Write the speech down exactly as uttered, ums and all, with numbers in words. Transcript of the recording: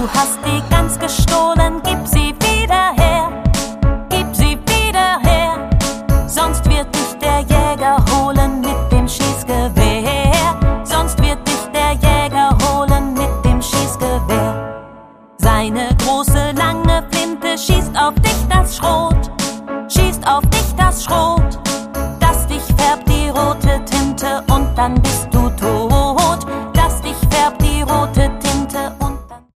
Du hast die Gans gestohlen, gib sie wieder her, gib sie wieder her, sonst wird dich der Jäger holen mit dem Schießgewehr, sonst wird dich der Jäger holen mit dem Schießgewehr. Seine große lange Flinte schießt auf dich das Schrot, schießt auf dich das Schrot, das dich färbt die rote Tinte und dann bist